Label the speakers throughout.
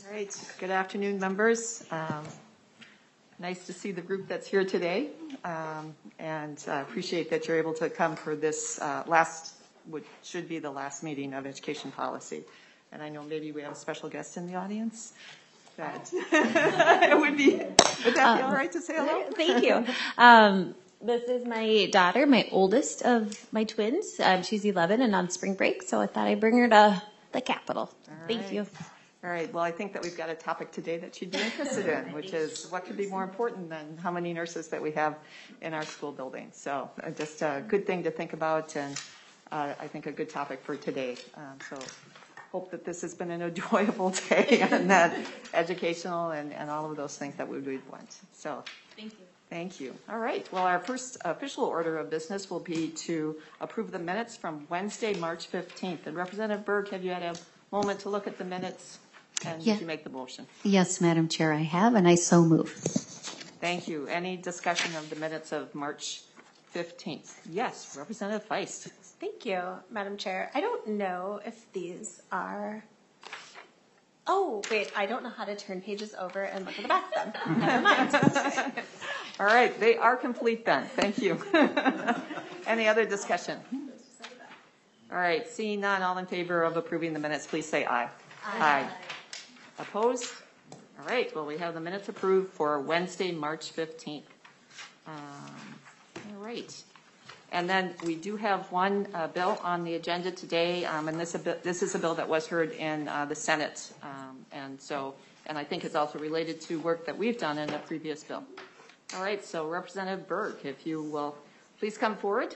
Speaker 1: All right, good afternoon, members. Nice to see the group that's here today, and appreciate that you're able to come for this what should be the last meeting of education policy. And I know maybe we have a special guest in the audience. That would that be all right to say hello?
Speaker 2: Thank you. This is my daughter, my oldest of my twins. She's 11 and on spring break, so I thought I'd bring her to the Capitol. Thank you.
Speaker 1: All right. Well, I think that we've got a topic today that you'd be interested in, which is what could be more important than how many nurses that we have in our school building. So just a good thing to think about, and I think a good topic for today. So hope that this has been an enjoyable day and that educational and all of those things that we would want. So
Speaker 2: thank you.
Speaker 1: Thank you. All right. Well, our first official order of business will be to approve the minutes from Wednesday, March 15th. And Representative Berg, have you had a moment to look at the minutes? And did you make the motion?
Speaker 3: Yes, Madam Chair, I have, and I so move.
Speaker 1: Thank you. Any discussion of the minutes of March 15th? Yes, Representative Feist.
Speaker 2: Thank you, Madam Chair. I don't know if these are... Oh, wait, I don't know how to turn pages over and look at the back of them. Never mind.
Speaker 1: All right, they are complete then. Thank you. Any other discussion? All right, seeing none, all in favor of approving the minutes, please say aye. Aye. Opposed? All right, well, we have the minutes approved for Wednesday, March 15th. All right. And then we do have one bill on the agenda today, and this is a bill that was heard in the Senate, and I think it's also related to work that we've done in a previous bill. All right, so Representative Berg, if you will please come forward.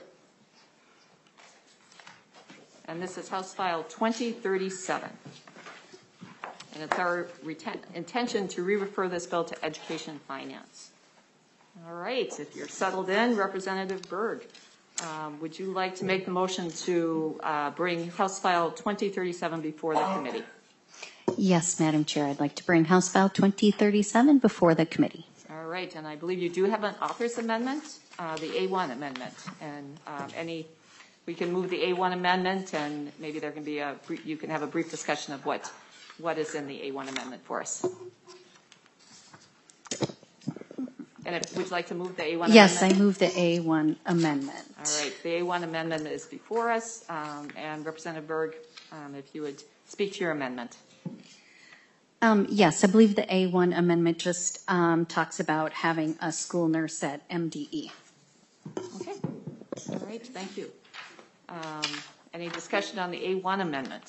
Speaker 1: And this is House File 2037. And it's our intention to re-refer this bill to Education and Finance. All right, if you're settled in, Representative Berg, would you like to make the motion to bring House File 2037 before the committee?
Speaker 3: Yes, Madam Chair, I'd like to bring House File 2037 before the committee.
Speaker 1: All right, and I believe you do have an author's amendment, the A1 amendment, and we can move the A1 amendment, and maybe there can be you can have a brief discussion of what is in the A1 amendment for us. And would you like to move the A1
Speaker 3: yes,
Speaker 1: amendment?
Speaker 3: Yes, I move the A1 amendment.
Speaker 1: All right, the A1 amendment is before us, and Representative Berg, if you would speak to your amendment.
Speaker 3: Yes, I believe the A1 amendment just talks about having a school nurse at MDE.
Speaker 1: Okay, all right, thank you. Any discussion on the A1 amendment?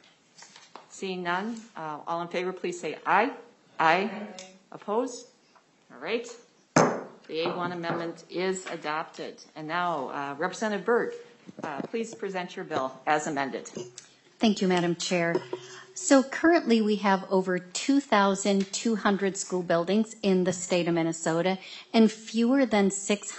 Speaker 1: Seeing none, all in favor, please say aye. Aye. Opposed? All right. The A1 amendment is adopted. And now, Representative Berg, please present your bill as amended.
Speaker 3: Thank you, Madam Chair. So currently we have over 2,200 school buildings in the state of Minnesota and fewer than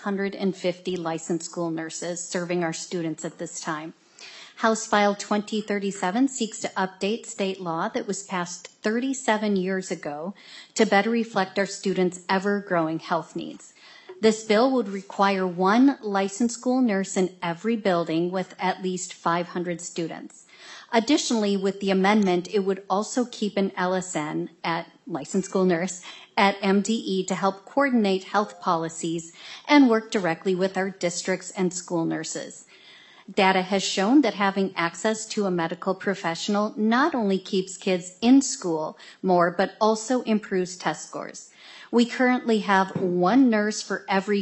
Speaker 3: 650 licensed school nurses serving our students at this time. House File 2037 seeks to update state law that was passed 37 years ago to better reflect our students' ever-growing health needs. This bill would require one licensed school nurse in every building with at least 500 students. Additionally, with the amendment, it would also keep an LSN licensed school nurse at MDE to help coordinate health policies and work directly with our districts and school nurses. Data has shown that having access to a medical professional not only keeps kids in school more, but also improves test scores. We currently have one nurse for every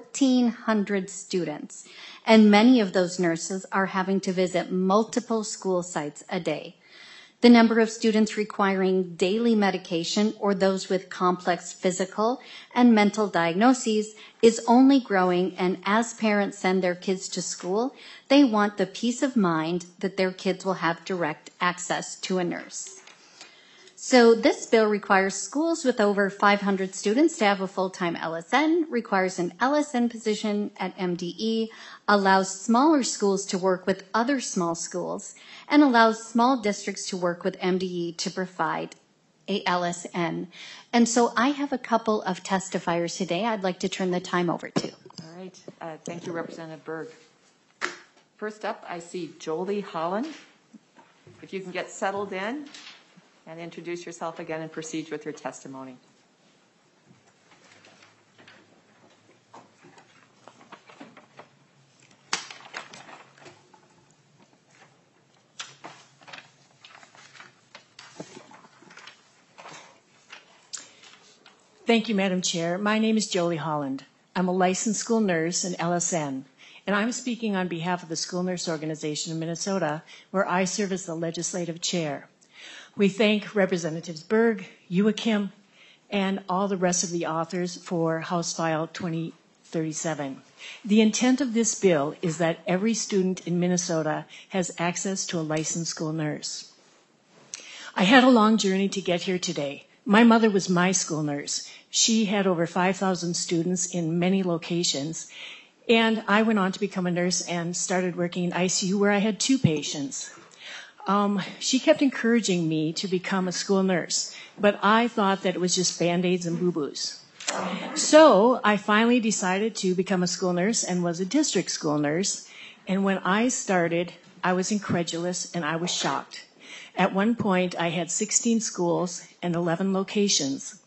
Speaker 3: 1,400 students, and many of those nurses are having to visit multiple school sites a day. The number of students requiring daily medication or those with complex physical and mental diagnoses is only growing, and as parents send their kids to school, they want the peace of mind that their kids will have direct access to a nurse. So this bill requires schools with over 500 students to have a full-time LSN, requires an LSN position at MDE, allows smaller schools to work with other small schools, and allows small districts to work with MDE to provide a LSN. And so I have a couple of testifiers today I'd like to turn the time over to.
Speaker 1: All right. Thank you, Representative Berg. First up, I see Jolie Holland. If you can get settled in And introduce yourself again and proceed with your testimony.
Speaker 4: Thank you, Madam Chair. My name is Jolie Holland. I'm a licensed school nurse and LSN, and I'm speaking on behalf of the School Nurse Organization of Minnesota, where I serve as the legislative chair. We thank Representatives Berg, Youakim, and all the rest of the authors for House File 2037. The intent of this bill is that every student in Minnesota has access to a licensed school nurse. I had a long journey to get here today. My mother was my school nurse. She had over 5,000 students in many locations, and I went on to become a nurse and started working in ICU where I had 2 patients. She kept encouraging me to become a school nurse, but I thought that it was just Band-Aids and boo-boos. So I finally decided to become a school nurse and was a district school nurse. And when I started, I was incredulous and I was shocked. At one point, I had 16 schools and 11 locations.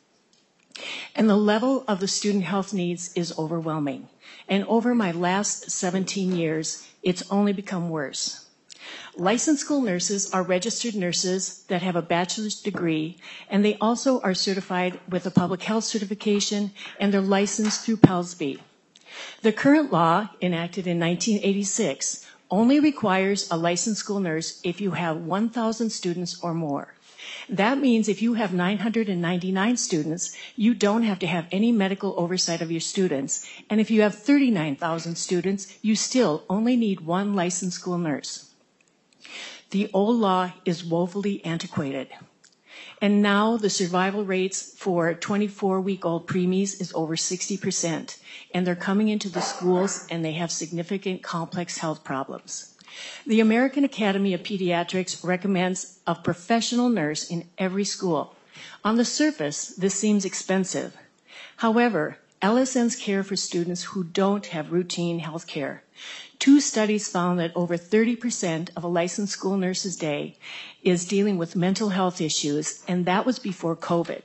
Speaker 4: And the level of the student health needs is overwhelming. And over my last 17 years, it's only become worse. Licensed school nurses are registered nurses that have a bachelor's degree, and they also are certified with a public health certification, and they're licensed through PELSB. The current law, enacted in 1986, only requires a licensed school nurse if you have 1,000 students or more. That means if you have 999 students, you don't have to have any medical oversight of your students. And if you have 39,000 students, you still only need 1 licensed school nurse. The old law is woefully antiquated. And now the survival rates for 24-week-old preemies is over 60%. And they're coming into the schools and they have significant complex health problems. The American Academy of Pediatrics recommends a professional nurse in every school. On the surface, this seems expensive. However, LSNs care for students who don't have routine health care. 2 studies found that over 30% of a licensed school nurse's day is dealing with mental health issues, and that was before COVID.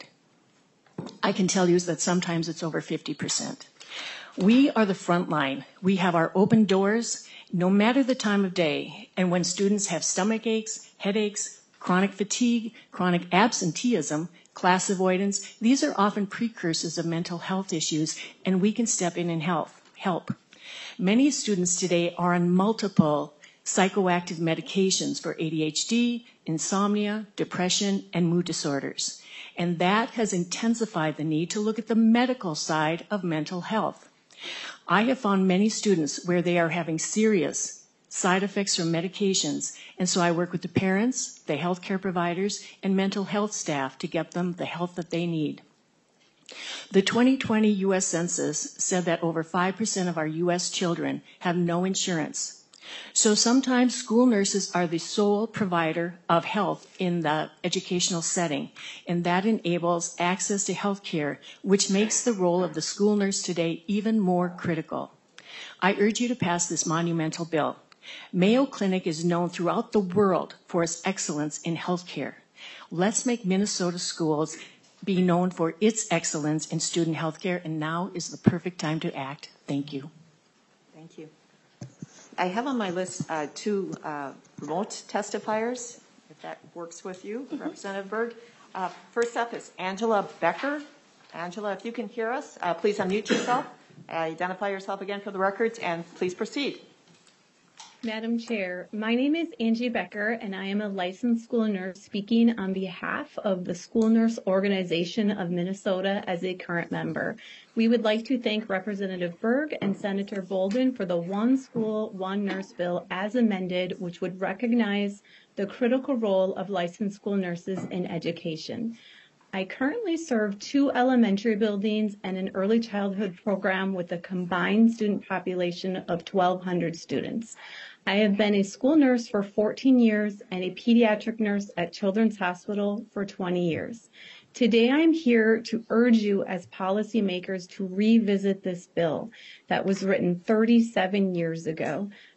Speaker 4: I can tell you that sometimes it's over 50%. We are the front line. We have our open doors, no matter the time of day. And when students have stomach aches, headaches, chronic fatigue, chronic absenteeism, class avoidance, these are often precursors of mental health issues, and we can step in and help. Many students today are on multiple psychoactive medications for ADHD, insomnia, depression, and mood disorders. And that has intensified the need to look at the medical side of mental health. I have found many students where they are having serious side effects from medications, and so I work with the parents, the healthcare providers, and mental health staff to get them the help that they need. The 2020 U.S. Census said that over 5% of our U.S. children have no insurance. So sometimes school nurses are the sole provider of health in the educational setting, and that enables access to health care, which makes the role of the school nurse today even more critical. I urge you to pass this monumental bill. Mayo Clinic is known throughout the world for its excellence in health care. Let's make Minnesota schools be known for its excellence in student health care, and now is the perfect time to act. Thank you.
Speaker 1: Thank you. I have on my list 2 remote testifiers, if that works with you, Representative Berg. First up is Angela Becker. Angela, if you can hear us, please unmute yourself, identify yourself again for the records, and please proceed.
Speaker 5: Madam Chair, my name is Angie Becker, and I am a licensed school nurse speaking on behalf of the School Nurse Organization of Minnesota as a current member. We would like to thank Representative Berg and Senator Bolden for the One School, One Nurse bill as amended, which would recognize the critical role of licensed school nurses in education. I currently serve 2 elementary buildings and an early childhood program with a combined student population of 1,200 students. I have been a school nurse for 14 years and a pediatric nurse at Children's Hospital for 20 years. Today I'm here to urge you as policymakers to revisit this bill that was written 37 years ago.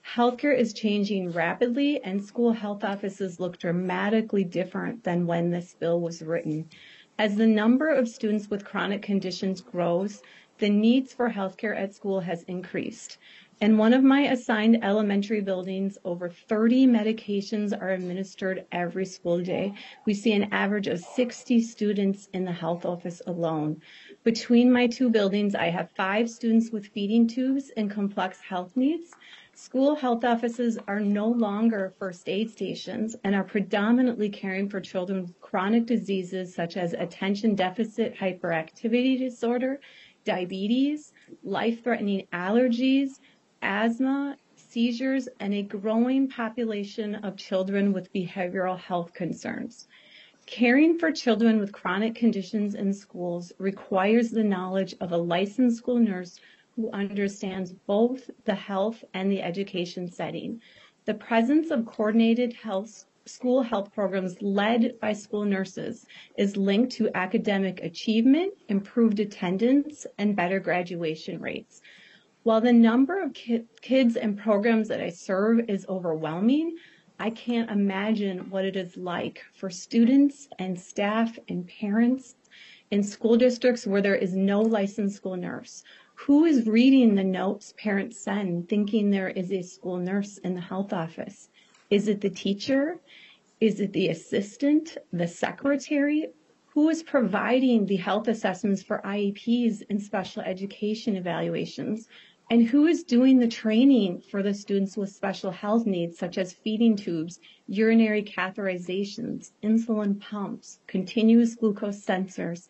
Speaker 5: Healthcare is changing rapidly, and school health offices look dramatically different than when this bill was written. As the number of students with chronic conditions grows, the needs for healthcare at school has increased. In one of my assigned elementary buildings, over 30 medications are administered every school day. We see an average of 60 students in the health office alone. Between my two buildings, I have 5 students with feeding tubes and complex health needs. School health offices are no longer first aid stations and are predominantly caring for children with chronic diseases such as attention deficit hyperactivity disorder, diabetes, life-threatening allergies, asthma, seizures, and a growing population of children with behavioral health concerns. Caring for children with chronic conditions in schools requires the knowledge of a licensed school nurse who understands both the health and the education setting. The presence of coordinated school health programs led by school nurses is linked to academic achievement, improved attendance, and better graduation rates. While the number of kids and programs that I serve is overwhelming, I can't imagine what it is like for students and staff and parents in school districts where there is no licensed school nurse. Who is reading the notes parents send thinking there is a school nurse in the health office? Is it the teacher? Is it the assistant, the secretary? Who is providing the health assessments for IEPs and special education evaluations? And who is doing the training for the students with special health needs, such as feeding tubes, urinary catheterizations, insulin pumps, continuous glucose sensors?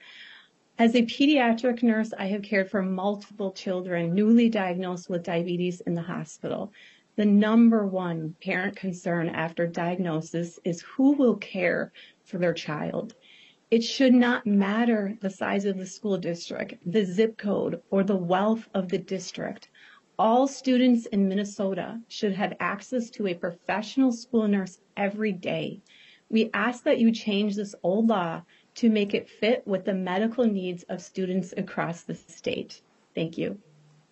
Speaker 5: As a pediatric nurse, I have cared for multiple children newly diagnosed with diabetes in the hospital. The number one parent concern after diagnosis is who will care for their child. It should not matter the size of the school district, the zip code, or the wealth of the district. All students in Minnesota should have access to a professional school nurse every day. We ask that you change this old law to make it fit with the medical needs of students across the state. Thank you.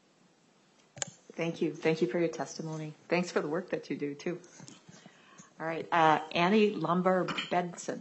Speaker 1: Thank you. Thank you for your testimony. Thanks for the work that you do, too. All right. Annie Lumber-Benson.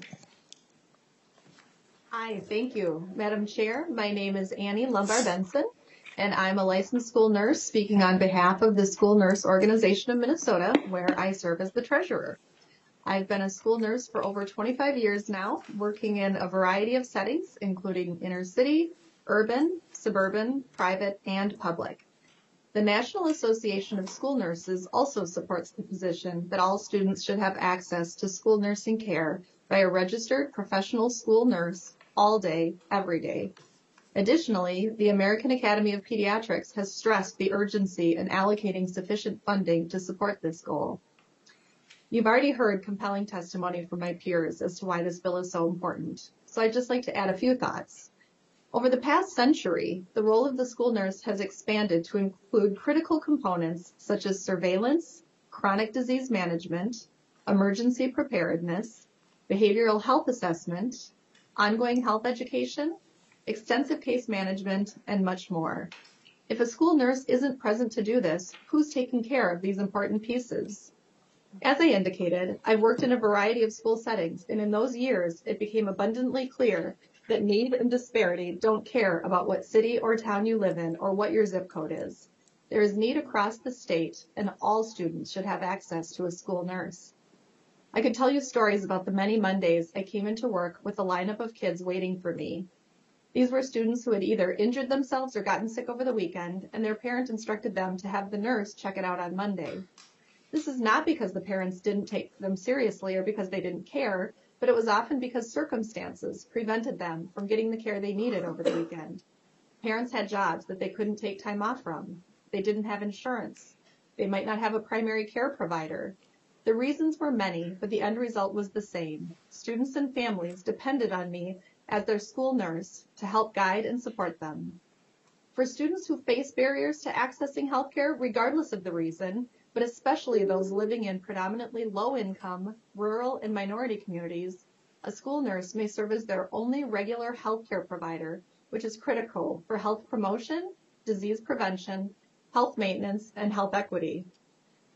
Speaker 6: Hi, thank you. Madam Chair, my name is Annie Lumbar-Benson, and I'm a licensed school nurse speaking on behalf of the School Nurse Organization of Minnesota, where I serve as the treasurer. I've been a school nurse for over 25 years now, working in a variety of settings, including inner city, urban, suburban, private, and public. The National Association of School Nurses also supports the position that all students should have access to school nursing care by a registered professional school nurse all day, every day. Additionally, the American Academy of Pediatrics has stressed the urgency in allocating sufficient funding to support this goal. You've already heard compelling testimony from my peers as to why this bill is so important, so I'd just like to add a few thoughts. Over the past century, the role of the school nurse has expanded to include critical components such as surveillance, chronic disease management, emergency preparedness, behavioral health assessment, ongoing health education, extensive case management, and much more. If a school nurse isn't present to do this, who's taking care of these important pieces? As I indicated, I've worked in a variety of school settings, and in those years, it became abundantly clear that need and disparity don't care about what city or town you live in or what your zip code is. There is need across the state, and all students should have access to a school nurse. I could tell you stories about the many Mondays I came into work with a lineup of kids waiting for me. These were students who had either injured themselves or gotten sick over the weekend, and their parent instructed them to have the nurse check it out on Monday. This is not because the parents didn't take them seriously or because they didn't care, but it was often because circumstances prevented them from getting the care they needed over the weekend. Parents had jobs that they couldn't take time off from. They didn't have insurance. They might not have a primary care provider. The reasons were many, but the end result was the same. Students and families depended on me as their school nurse to help guide and support them. For students who face barriers to accessing healthcare, regardless of the reason, but especially those living in predominantly low-income, rural, and minority communities, a school nurse may serve as their only regular healthcare provider, which is critical for health promotion, disease prevention, health maintenance, and health equity.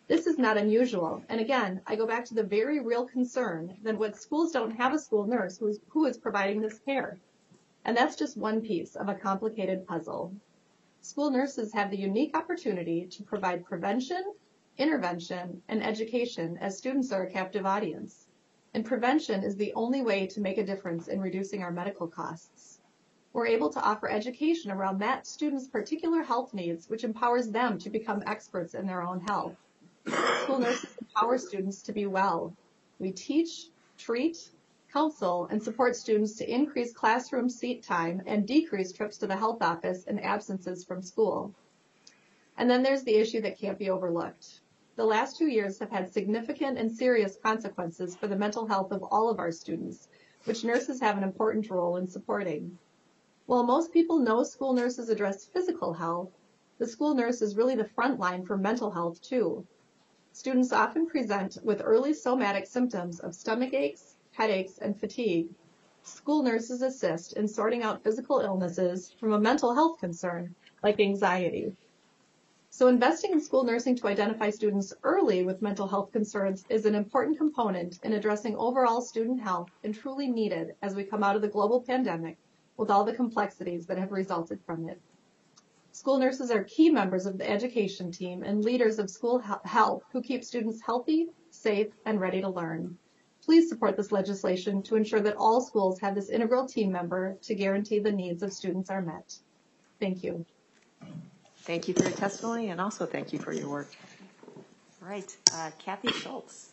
Speaker 6: This is not unusual. And again, I go back to the very real concern that what schools don't have a school nurse who is providing this care. And that's just one piece of a complicated puzzle. School nurses have the unique opportunity to provide prevention, intervention, and education as students are a captive audience. And prevention is the only way to make a difference in reducing our medical costs. We're able to offer education around that student's particular health needs, which empowers them to become experts in their own health. School nurses empower students to be well. We teach, treat, counsel, and support students to increase classroom seat time and decrease trips to the health office and absences from school. And then there's the issue that can't be overlooked. The last 2 years have had significant and serious consequences for the mental health of all of our students, which nurses have an important role in supporting. While most people know school nurses address physical health, the school nurse is really the front line for mental health too. Students often present with early somatic symptoms of stomach aches, headaches, and fatigue. School nurses assist in sorting out physical illnesses from a mental health concern, like anxiety. So investing in school nursing to identify students early with mental health concerns is an important component in addressing overall student health and truly needed as we come out of the global pandemic with all the complexities that have resulted from it. School nurses are key members of the education team and leaders of school health who keep students healthy, safe, and ready to learn. Please support this legislation to ensure that all schools have this integral team member to guarantee the needs of students are met. Thank you.
Speaker 1: Thank you for your testimony, and also thank you for your work. All right, Kathy Schultz.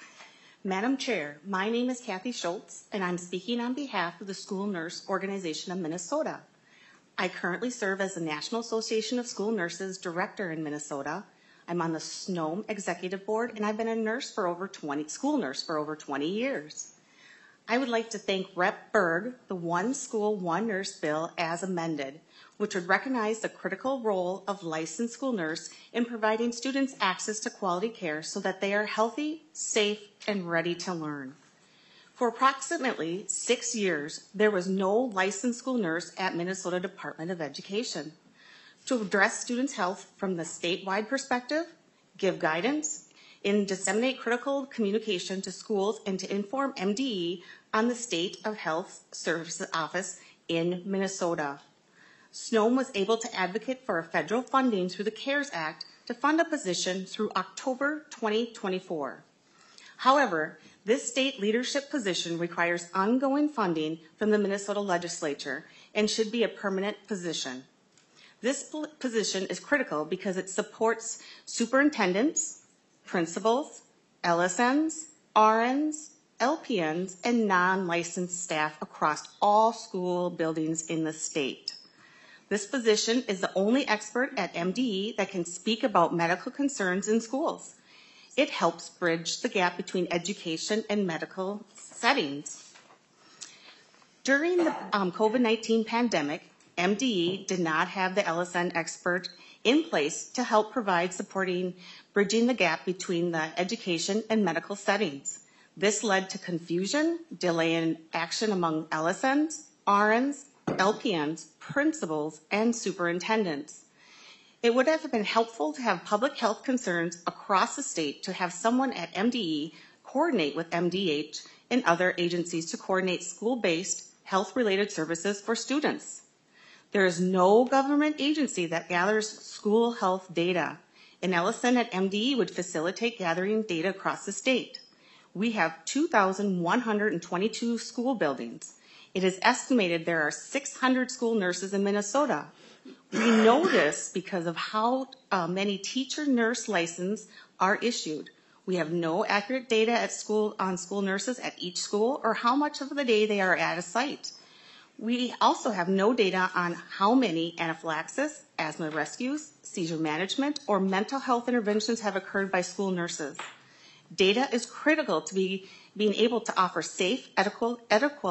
Speaker 7: Madam Chair, my name is Kathy Schultz, and I'm speaking on behalf of the School Nurse Organization of Minnesota. I currently serve as the National Association of School Nurses Director in Minnesota. I'm on the SNOME Executive Board, and I've been a school nurse for over 20 years. I would like to thank Rep. Berg, the One School, One Nurse bill as amended, which would recognize the critical role of licensed school nurse in providing students access to quality care so that they are healthy, safe, and ready to learn. For approximately 6 years, there was no licensed school nurse at Minnesota Department of Education. To address students' health from the statewide perspective, give guidance, and disseminate critical communication to schools, and to inform MDE on the State of Health Services Office in Minnesota. SNOME was able to advocate for federal funding through the CARES Act to fund a position through October 2024. However, this state leadership position requires ongoing funding from the Minnesota legislature and should be a permanent position. This position is critical because it supports superintendents, principals, LSNs, RNs, LPNs, and non-licensed staff across all school buildings in the state. This position is the only expert at MDE that can speak about medical concerns in schools. It helps bridge the gap between education and medical settings. During the COVID-19 pandemic, MDE did not have the LSN expert in place to help provide supporting bridging the gap between the education and medical settings. This led to confusion, delay in action among LSNs, RNs, LPNs, principals, and superintendents. It would have been helpful to have public health concerns across the state to have someone at MDE coordinate with MDH and other agencies to coordinate school-based health-related services for students. There is no government agency that gathers school health data. An LSN at MDE would facilitate gathering data across the state. We have 2,122 school buildings. It is estimated there are 600 school nurses in Minnesota. We know this because of how many teacher-nurse licenses are issued. We have no accurate data at school on school nurses at each school or how much of the day they are at a site. We also have no data on how many anaphylaxis, asthma rescues, seizure management, or mental health interventions have occurred by school nurses. Data is critical to being able to offer safe, adequate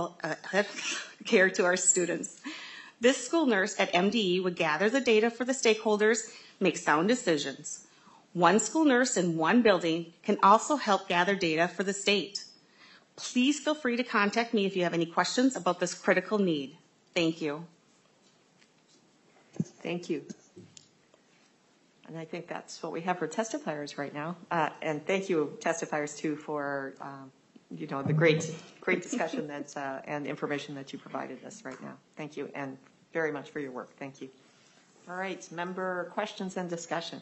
Speaker 7: care to our students. This school nurse at MDE would gather the data for the stakeholders, make sound decisions. One school nurse in one building can also help gather data for the state. Please feel free to contact me if you have any questions about this critical need. Thank you.
Speaker 1: Thank you. And I think that's what we have for testifiers right now. And thank you, testifiers, too, for the great discussion and information that you provided us right now. Thank you, and very much for your work. Thank you. All right, member questions and discussion.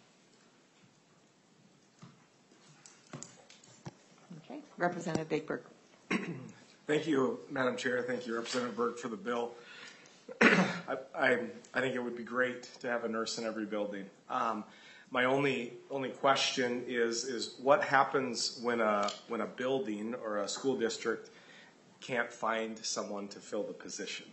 Speaker 1: Okay, Representative Bakeberg.
Speaker 8: Thank you, Madam Chair. Thank you, Representative Berg, for the bill. I think it would be great to have a nurse in every building. My only question is what happens when a building or a school district can't find someone to fill the position?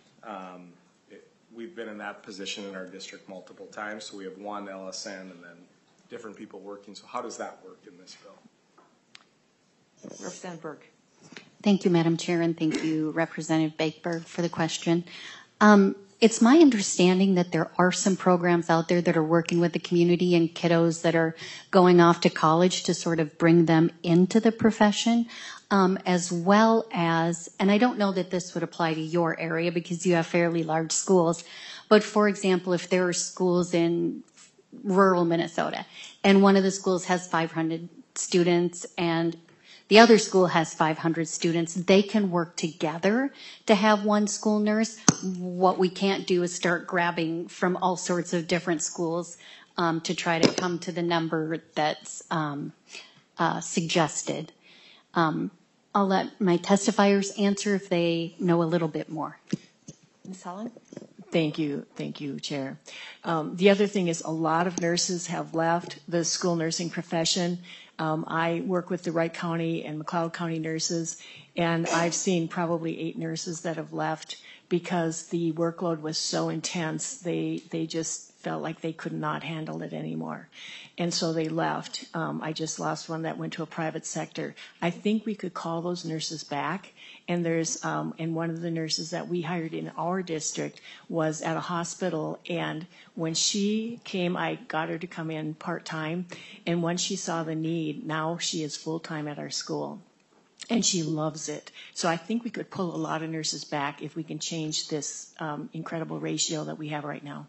Speaker 8: We've been in that position in our district multiple times, so we have one LSN and then different people working. So how does that work in this bill?
Speaker 1: Representative Berg.
Speaker 3: Thank you, Madam Chair, and thank you, Representative Bakeberg, for the question. It's my understanding that there are some programs out there that are working with the community and kiddos that are going off to college to sort of bring them into the profession, as well as, and I don't know that this would apply to your area because you have fairly large schools, but for example, if there are schools in rural Minnesota and one of the schools has 500 students and the other school has 500 students, they can work together to have one school nurse. What we can't do is start grabbing from all sorts of different schools to try to come to the number that's suggested. I'll let my testifiers answer if they know a little bit more.
Speaker 1: Ms. Holland?
Speaker 4: Thank you, Chair. The other thing is a lot of nurses have left the school nursing profession. I work with the Wright County and McLeod County nurses, and I've seen probably 8 nurses that have left because the workload was so intense. They just felt like they could not handle it anymore. And so they left. I just lost one that went to a private sector. I think we could call those nurses back. And there's, and one of the nurses that we hired in our district was at a hospital. And when she came, I got her to come in part-time. And once she saw the need, now she is full-time at our school. And she loves it. So I think we could pull a lot of nurses back if we can change this incredible ratio that we have right now.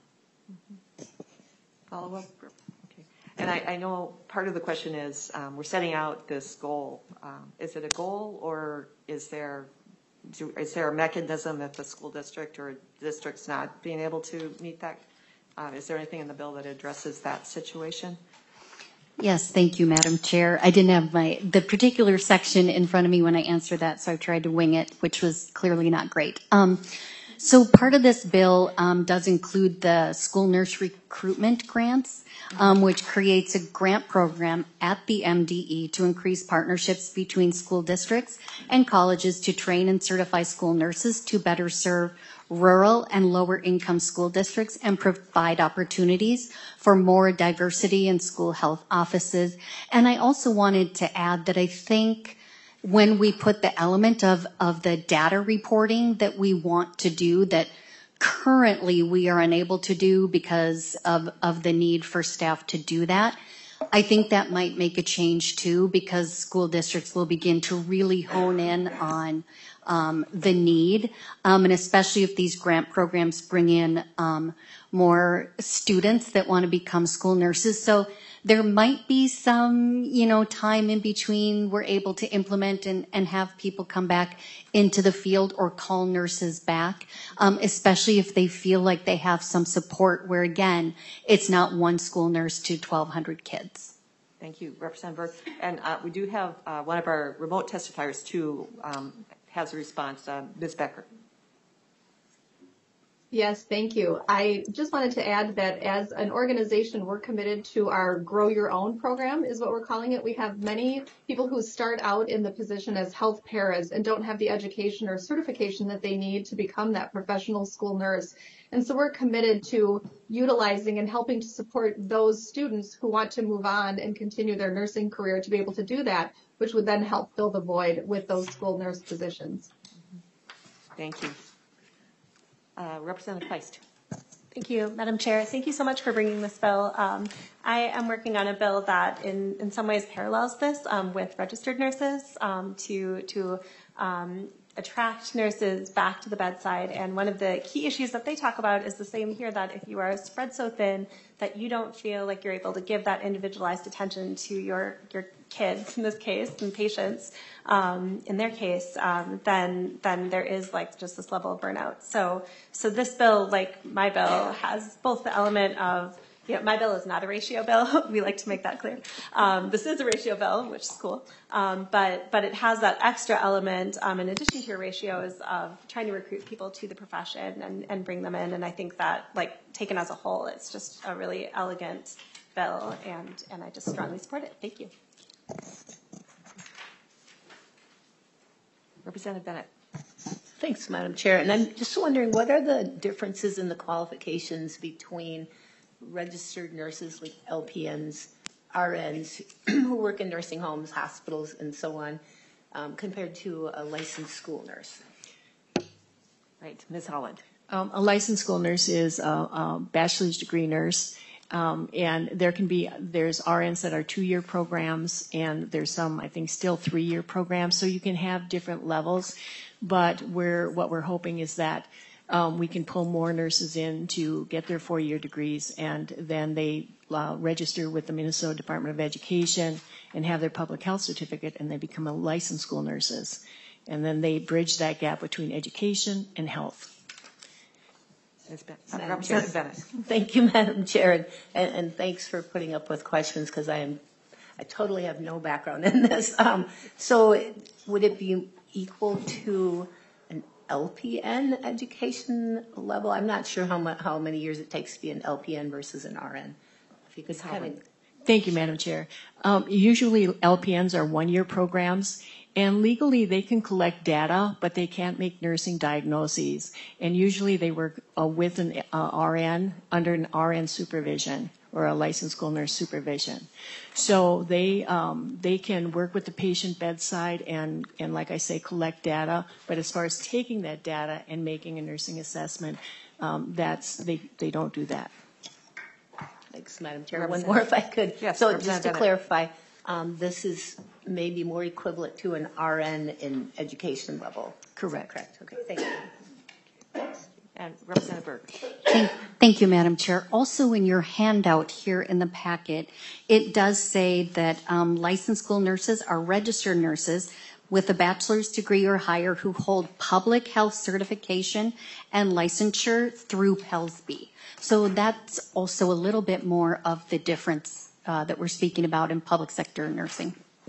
Speaker 1: Follow up? Okay. And I know part of the question is we're setting out this goal. Is it a goal or is there a mechanism if the school district or district's not being able to meet that? Is there anything in the bill that addresses that situation?
Speaker 3: Yes, thank you, Madam Chair. I didn't have the particular section in front of me when I answered that, so I tried to wing it, which was clearly not great. So part of this bill does include the school nurse recruitment grants, which creates a grant program at the MDE to increase partnerships between school districts and colleges to train and certify school nurses to better serve rural and lower income school districts and provide opportunities for more diversity in school health offices. And I also wanted to add that I think when we put the element of the data reporting that we want to do that currently we are unable to do because of the need for staff to do that, I think that might make a change too, because school districts will begin to really hone in on the need, and especially if these grant programs bring in more students that want to become school nurses. So there might be some, time in between we're able to implement and have people come back into the field or call nurses back, especially if they feel like they have some support where, again, it's not one school nurse to 1,200 kids.
Speaker 1: Thank you, Representative Berg. And we do have one of our remote testifiers, too, has a response. Ms. Becker.
Speaker 6: Yes, thank you. I just wanted to add that as an organization, we're committed to our Grow Your Own program is what we're calling it. We have many people who start out in the position as health paras and don't have the education or certification that they need to become that professional school nurse. And so we're committed to utilizing and helping to support those students who want to move on and continue their nursing career to be able to do that, which would then help fill the void with those school nurse positions.
Speaker 1: Thank you. Representative Feist.
Speaker 2: Thank you, Madam Chair. Thank you so much for bringing this bill. I am working on a bill that in some ways parallels this with registered nurses to attract nurses back to the bedside. And one of the key issues that they talk about is the same here, that if you are spread so thin that you don't feel like you're able to give that individualized attention to your kids, in this case, and patients, in their case, then there is like just this level of burnout. So this bill, like my bill, has both the element of, my bill is not a ratio bill. We like to make that clear. This is a ratio bill, which is cool. But it has that extra element, in addition to your ratios, of trying to recruit people to the profession and bring them in. And I think that, like, taken as a whole, it's just a really elegant bill, and I just strongly support it. Thank you.
Speaker 1: Representative Bennett.
Speaker 9: Thanks, Madam Chair. And I'm just wondering, what are the differences in the qualifications between registered nurses like LPNs, RNs, who work in nursing homes, hospitals, and so on, compared to a licensed school nurse?
Speaker 1: Right, Ms. Holland.
Speaker 4: A licensed school nurse is a bachelor's degree nurse, and there's RNs that are 2-year programs, and there's some, I think, still 3-year programs. So you can have different levels, but what we're hoping is that we can pull more nurses in to get their 4-year degrees, and then they register with the Minnesota Department of Education and have their public health certificate, and they become a licensed school nurses. And then they bridge that gap between education and health.
Speaker 1: Representative Bennett.
Speaker 9: Thank you, Madam Chair, and thanks for putting up with questions, because I totally have no background in this. So would it be equal to an LPN education level? I'm not sure how many years it takes to be an LPN versus an RN. If you could comment.
Speaker 4: Thank you, Madam Chair. Usually LPNs are 1-year programs, and legally they can collect data, but they can't make nursing diagnoses. And usually they work with an RN, under an RN supervision, or a licensed school nurse supervision. So they can work with the patient bedside and like I say, collect data. But as far as taking that data and making a nursing assessment, they don't do that.
Speaker 9: Thanks, Madam Chair. One more, if I could.
Speaker 1: Yes,
Speaker 9: so just to clarify, this is maybe more equivalent to an RN in education level.
Speaker 4: Correct.
Speaker 9: Correct. Okay. Thank you.
Speaker 1: And Representative Berg.
Speaker 3: Thank you, Madam Chair. Also, in your handout here in the packet, it does say that licensed school nurses are registered nurses with a bachelor's degree or higher who hold public health certification and licensure through PELSB. So that's also a little bit more of the difference that we're speaking about in public sector nursing.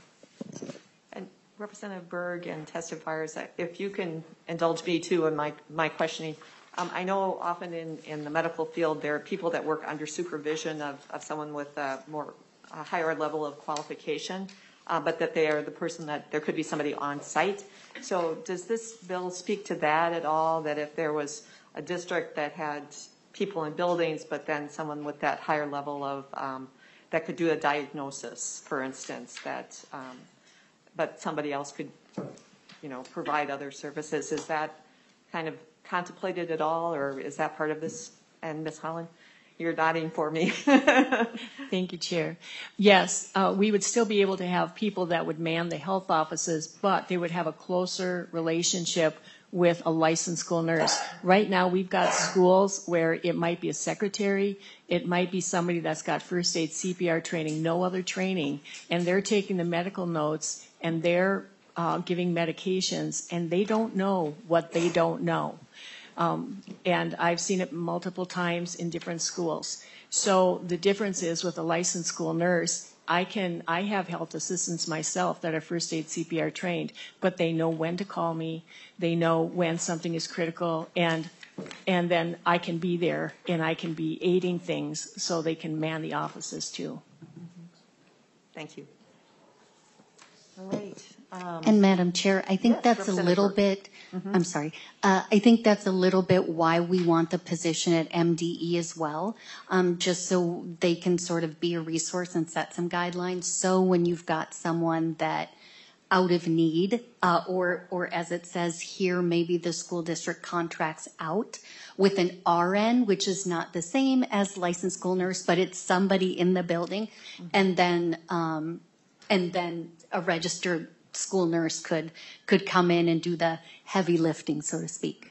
Speaker 1: And Representative Berg and testifiers, if you can indulge me too in my questioning. I know often in the medical field there are people that work under supervision of someone with a higher level of qualification, but that they are the person that there could be somebody on site. So does this bill speak to that at all, that if there was a district that had people in buildings, but then someone with that higher level of that could do a diagnosis, for instance, that but somebody else could, provide other services? Is that kind of contemplated at all, or is that part of this? And Ms. Holland, you're nodding for me.
Speaker 4: Thank you, Chair. Yes, we would still be able to have people that would man the health offices, but they would have a closer relationship with a licensed school nurse. Right now, we've got schools where it might be a secretary, it might be somebody that's got first aid CPR training, no other training, and they're taking the medical notes and they're giving medications, and they don't know what they don't know. And I've seen it multiple times in different schools. So the difference is, with a licensed school nurse, I have health assistants myself that are first aid CPR trained, but they know when to call me, they know when something is critical, and then I can be there and I can be aiding things so they can man the offices too.
Speaker 1: Thank you. All right.
Speaker 3: And Madam Chair, I think that's a little bit, I'm sorry, I think that's a little bit why we want the position at MDE as well, just so they can sort of be a resource and set some guidelines. So when you've got someone that out of need, or as it says here, maybe the school district contracts out with an RN, which is not the same as licensed school nurse, but it's somebody in the building, and then a registered school nurse could come in and do the heavy lifting, so to speak.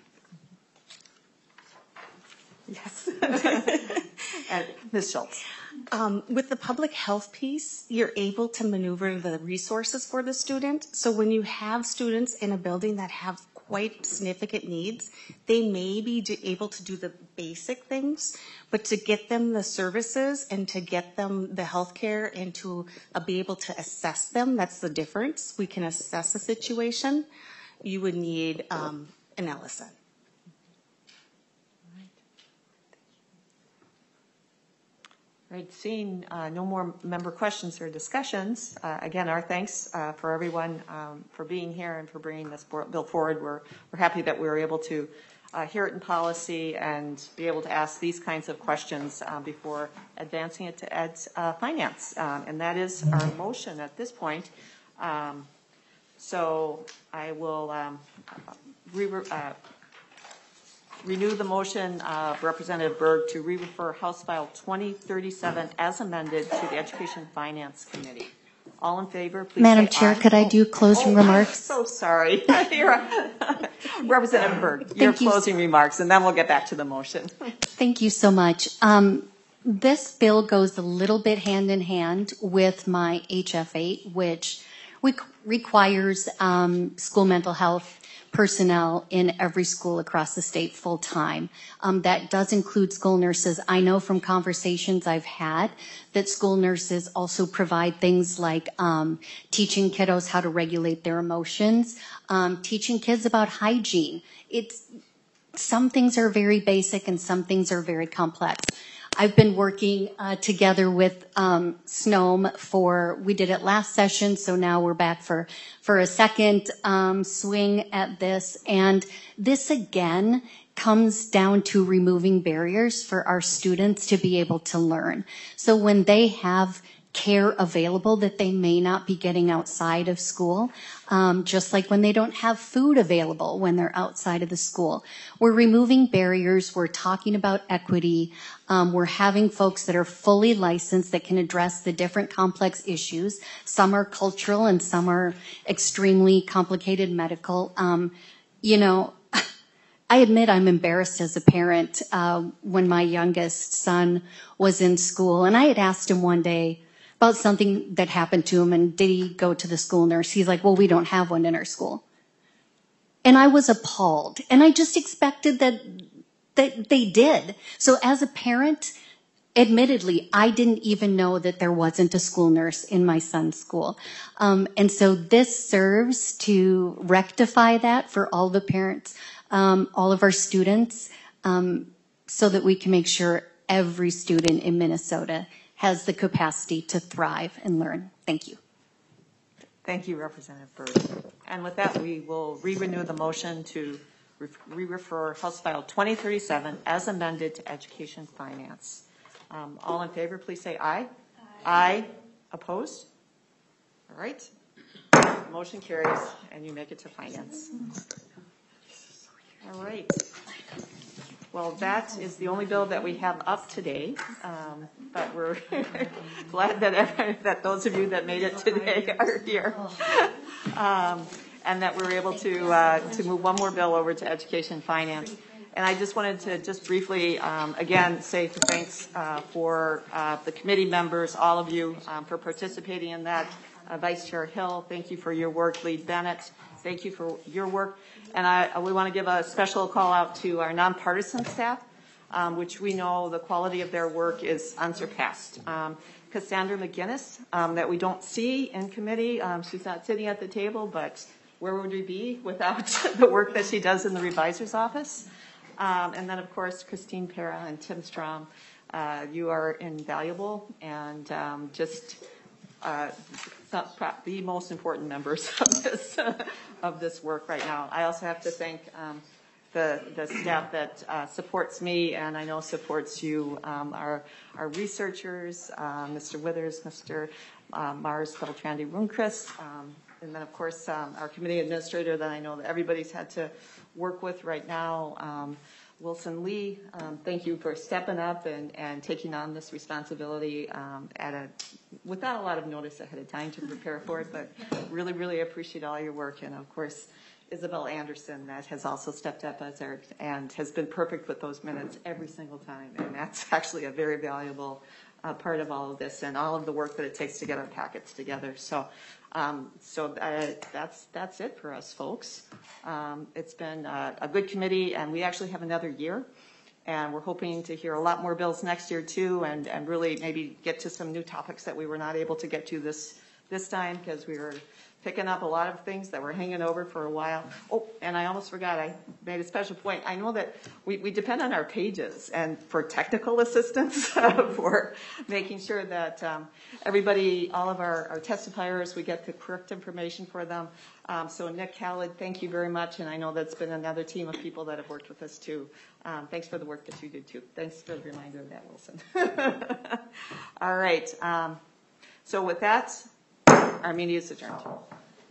Speaker 1: Yes. And Ms. Schultz.
Speaker 7: With the public health piece, you're able to maneuver the resources for the student. So when you have students in a building that have quite significant needs, they may be able to do the basic things, but to get them the services and to get them the health care and to be able to assess them, that's the difference. We can assess the situation. You would need an LSN.
Speaker 1: Right, seeing no more member questions or discussions, again, our thanks for everyone for being here and for bringing this bill forward. We're happy that we were able to hear it in policy and be able to ask these kinds of questions before advancing it to Ed's Finance. And that is our motion at this point. So I will renew the motion of Representative Berg to re-refer House File 2037 as amended to the Education Finance Committee. All in favor, please
Speaker 3: Madam
Speaker 1: say
Speaker 3: Chair,
Speaker 1: aye.
Speaker 3: could I do closing remarks?
Speaker 1: I'm so sorry. Representative Berg, your closing remarks, and then we'll get back to the motion.
Speaker 3: Thank you so much. This bill goes a little bit hand in hand with my HF8, which requires school mental health personnel in every school across the state full time. That does include school nurses. I know from conversations I've had that school nurses also provide things like teaching kiddos how to regulate their emotions, teaching kids about hygiene. Some things are very basic and some things are very complex. I've been working together with SNOME we did it last session, so now we're back for a second swing at this. And this again comes down to removing barriers for our students to be able to learn. So when they have care available that they may not be getting outside of school, just like when they don't have food available when they're outside of the school. We're removing barriers. We're talking about equity. We're having folks that are fully licensed that can address the different complex issues. Some are cultural and some are extremely complicated medical. I admit I'm embarrassed as a parent when my youngest son was in school, and I had asked him one day about something that happened to him, and did he go to the school nurse? He's like, well, we don't have one in our school. And I was appalled, and I just expected that they did. So as a parent, admittedly, I didn't even know that there wasn't a school nurse in my son's school. And so this serves to rectify that for all the parents, all of our students, so that we can make sure every student in Minnesota has the capacity to thrive and learn. Thank you.
Speaker 1: Thank you, Representative Berg. And with that, we will re-renew the motion to re-refer House File 2037 as amended to Education Finance. All in favor, please say aye. Aye. Opposed? All right. Motion carries, and you make it to Finance. All right. Well, that is the only bill that we have up today, but we're glad that those of you that made it today are here, and that we were able to move one more bill over to Education Finance. And I just wanted to just briefly, again, say thanks for the committee members, all of you, for participating in that. Vice Chair Hill, thank you for your work. Lead Bennett, thank you for your work. And we want to give a special call out to our nonpartisan staff, which we know the quality of their work is unsurpassed. Cassandra McGinnis, that we don't see in committee, she's not sitting at the table, but where would we be without the work that she does in the revisor's office? And then, of course, Christine Para and Tim Strom, you are invaluable and just the most important members of this work right now. I also have to thank the staff that supports me and I know supports you, our researchers, Mr. Withers, Mr. Mars Beltrandi Runquist, and then, of course, our committee administrator that I know that everybody's had to work with right now, Wilson Lee, thank you for stepping up and taking on this responsibility without a lot of notice ahead of time to prepare for it, but really, really appreciate all your work. And of course, Isabel Anderson, that has also stepped up and has been perfect with those minutes every single time. And that's actually a very valuable part of all of this and all of the work that it takes to get our packets together. So that's it for us, folks. It's been a good committee, and we actually have another year. And we're hoping to hear a lot more bills next year, too, and really maybe get to some new topics that we were not able to get to this time because we were picking up a lot of things that were hanging over for a while. Oh, and I almost forgot, I made a special point. I know that we depend on our pages and for technical assistance for making sure that everybody, all of our testifiers, we get the correct information for them. So Nick Khaled, thank you very much. And I know that's been another team of people that have worked with us too. Thanks for the work that you did too. Thanks for the reminder of that, Wilson. All right. So with that, our meeting is adjourned.